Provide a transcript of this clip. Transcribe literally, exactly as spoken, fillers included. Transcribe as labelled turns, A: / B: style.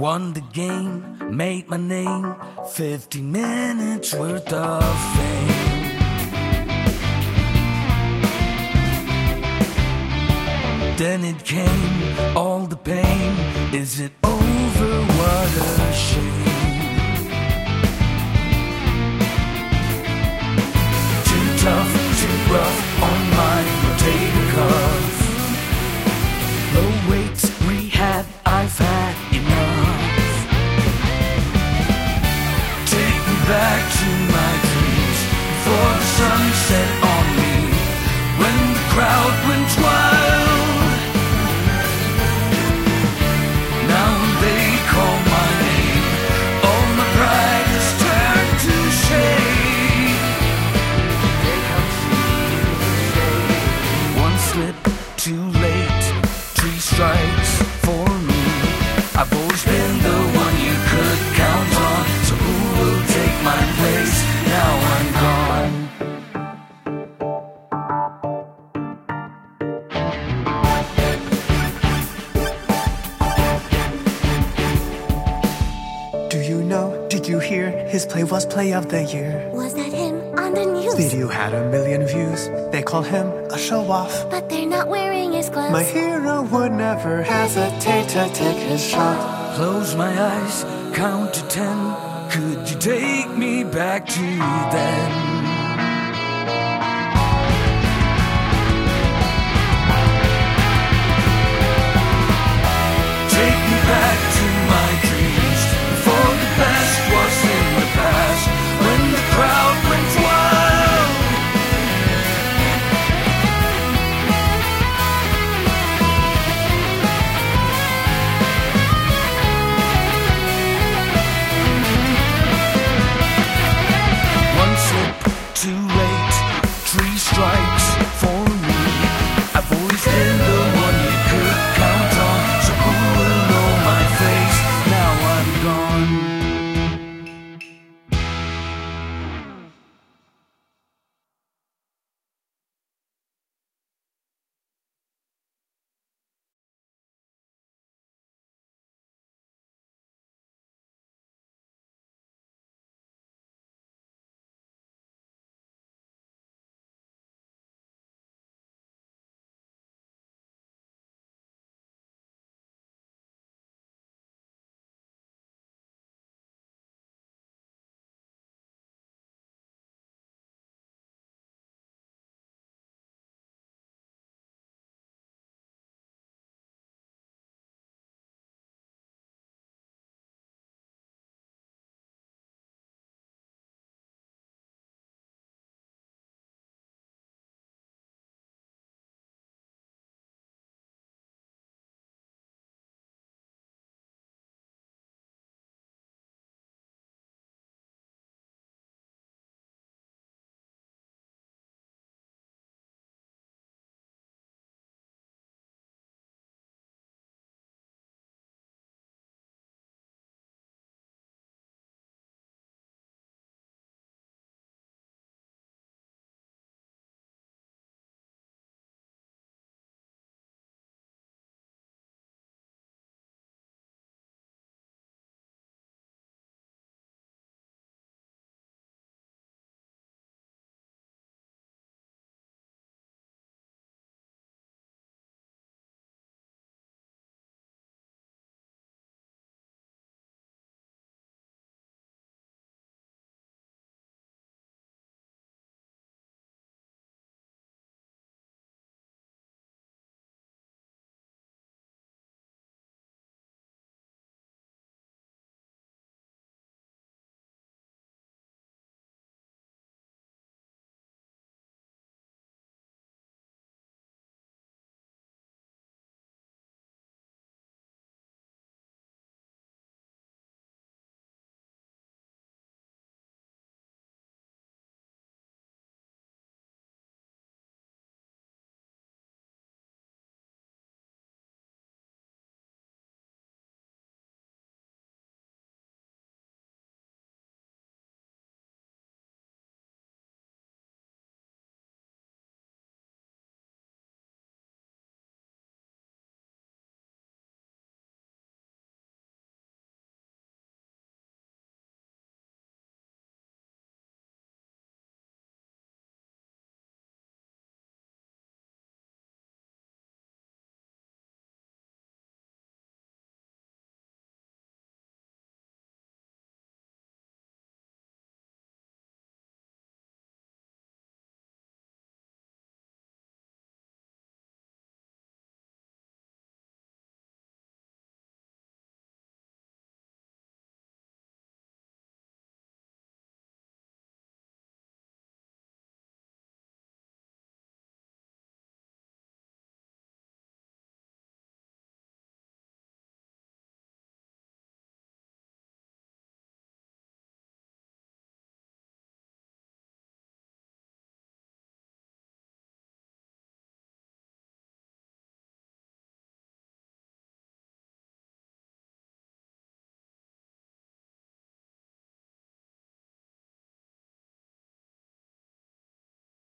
A: Won the game, made my name, fifteen minutes worth of fame. Then it came, all the pain. Is it over? What a shame. Too tough, too rough on my rotator cuff. Low weights, rehab, I've had enough. Take me back to my dreams before the sun set on me, when the crowd went wild. Now they call my name, all my pride is turned to shame. They have seen me. One slip too late, three strikes for me. I've always been the one you could count on, so who will take my place? Now I'm gone.
B: Do you know, did you hear, his play was play of the year?
C: Was that him on the news?
B: Video had a million views. They call him a show-off,
C: But they're not wearing his gloves.
B: my hero would never hesitate to take his shot.
A: Close my eyes, count to ten. Could you take me back to then?